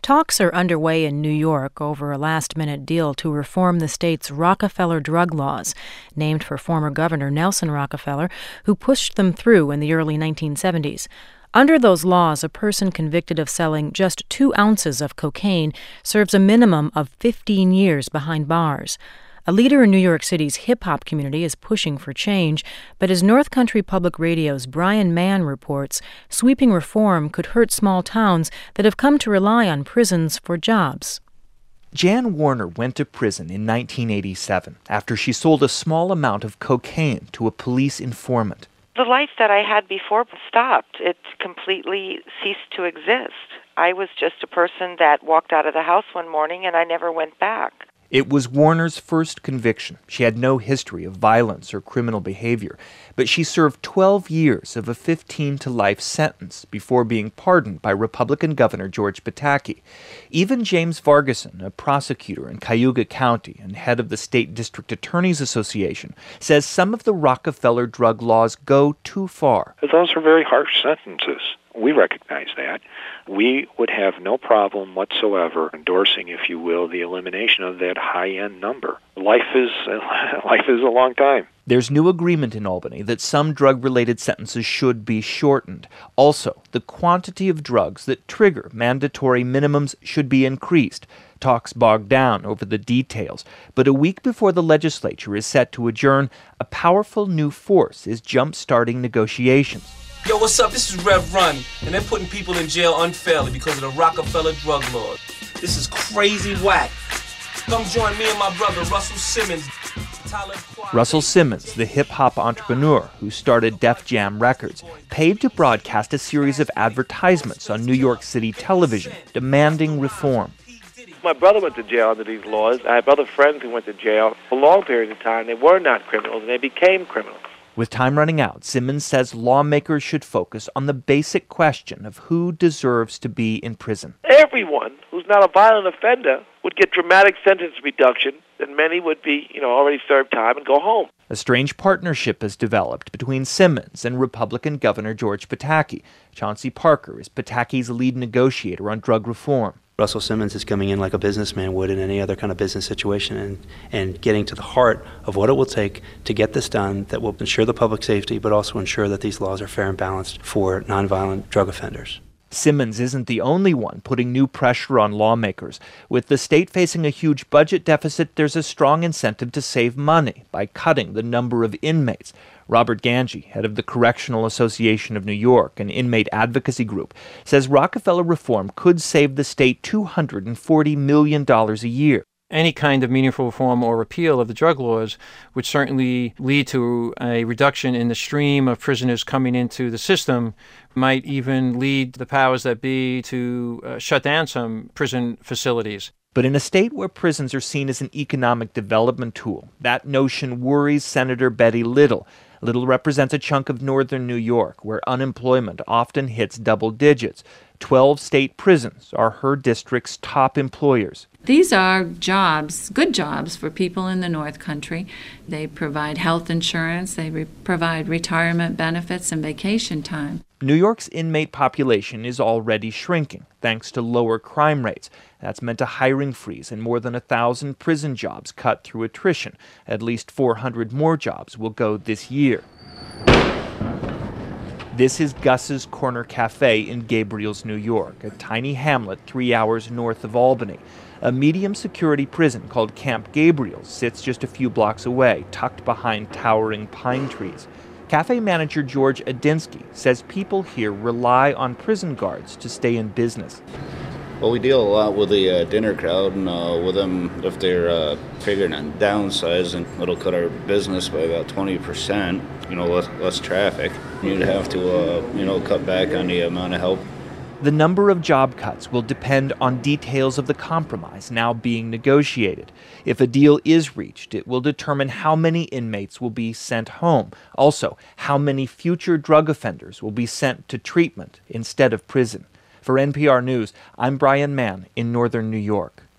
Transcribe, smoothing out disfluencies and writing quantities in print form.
Talks are underway in New York over a last-minute deal to reform the state's Rockefeller drug laws, named for former Governor Nelson Rockefeller, who pushed them through in the early 1970s. Under those laws, a person convicted of selling just 2 ounces of cocaine serves a minimum of 15 years behind bars. A leader in New York City's hip-hop community is pushing for change, but as North Country Public Radio's Brian Mann reports, sweeping reform could hurt small towns that have come to rely on prisons for jobs. Jan Warner went to prison in 1987 after she sold a small amount of cocaine to a police informant. The life that I had before stopped. It completely ceased to exist. I was just a person that walked out of the house one morning and I never went back. It was Warner's first conviction. She had no history of violence or criminal behavior, but she served 12 years of a 15-to-life sentence before being pardoned by Republican Governor George Pataki. Even James Vargason, a prosecutor in Cayuga County and head of the State District Attorneys Association, says some of the Rockefeller drug laws go too far. Those are very harsh sentences. We recognize that. We would have no problem whatsoever endorsing, if you will, the elimination of that high-end number. Life is a long time. There's new agreement in Albany that some drug-related sentences should be shortened. Also, the quantity of drugs that trigger mandatory minimums should be increased. Talks bogged down over the details. But a week before the legislature is set to adjourn, a powerful new force is jump-starting negotiations. Yo, what's up? This is Rev Run, and they're putting people in jail unfairly because of the Rockefeller drug laws. This is crazy whack. Come join me and my brother, Russell Simmons. Russell Simmons, the hip-hop entrepreneur who started Def Jam Records, paid to broadcast a series of advertisements on New York City television demanding reform. My brother went to jail under these laws. I have other friends who went to jail for a long period of time. They were not criminals, and they became criminals. With time running out, Simmons says lawmakers should focus on the basic question of who deserves to be in prison. Everyone who's not a violent offender would get dramatic sentence reduction, and many would be, already served time and go home. A strange partnership has developed between Simmons and Republican Governor George Pataki. Chauncey Parker is Pataki's lead negotiator on drug reform. Russell Simmons is coming in like a businessman would in any other kind of business situation and getting to the heart of what it will take to get this done that will ensure the public safety, but also ensure that these laws are fair and balanced for nonviolent drug offenders. Simmons isn't the only one putting new pressure on lawmakers. With the state facing a huge budget deficit, there's a strong incentive to save money by cutting the number of inmates. Robert Ganji, head of the Correctional Association of New York, an inmate advocacy group, says Rockefeller reform could save the state $240 million a year. Any kind of meaningful reform or repeal of the drug laws would certainly lead to a reduction in the stream of prisoners coming into the system, might even lead the powers that be to shut down some prison facilities. But in a state where prisons are seen as an economic development tool, that notion worries Senator Betty Little. Little represents a chunk of northern New York where unemployment often hits double digits. 12 state prisons are her district's top employers. These are jobs, good jobs for people in the North Country. They provide health insurance, they provide retirement benefits and vacation time. New York's inmate population is already shrinking, thanks to lower crime rates. That's meant a hiring freeze and more than 1,000 prison jobs cut through attrition. At least 400 more jobs will go this year. This is Gus's Corner Cafe in Gabriel's, New York, a tiny hamlet 3 hours north of Albany. A medium-security prison called Camp Gabriel sits just a few blocks away, tucked behind towering pine trees. Cafe manager George Adinsky says people here rely on prison guards to stay in business. Well, we deal a lot with the dinner crowd, and with them, if they're figuring on downsizing, it'll cut our business by about 20%, less traffic. You'd have to, cut back on the amount of help. The number of job cuts will depend on details of the compromise now being negotiated. If a deal is reached, it will determine how many inmates will be sent home. Also, how many future drug offenders will be sent to treatment instead of prison. For NPR News, I'm Brian Mann in northern New York.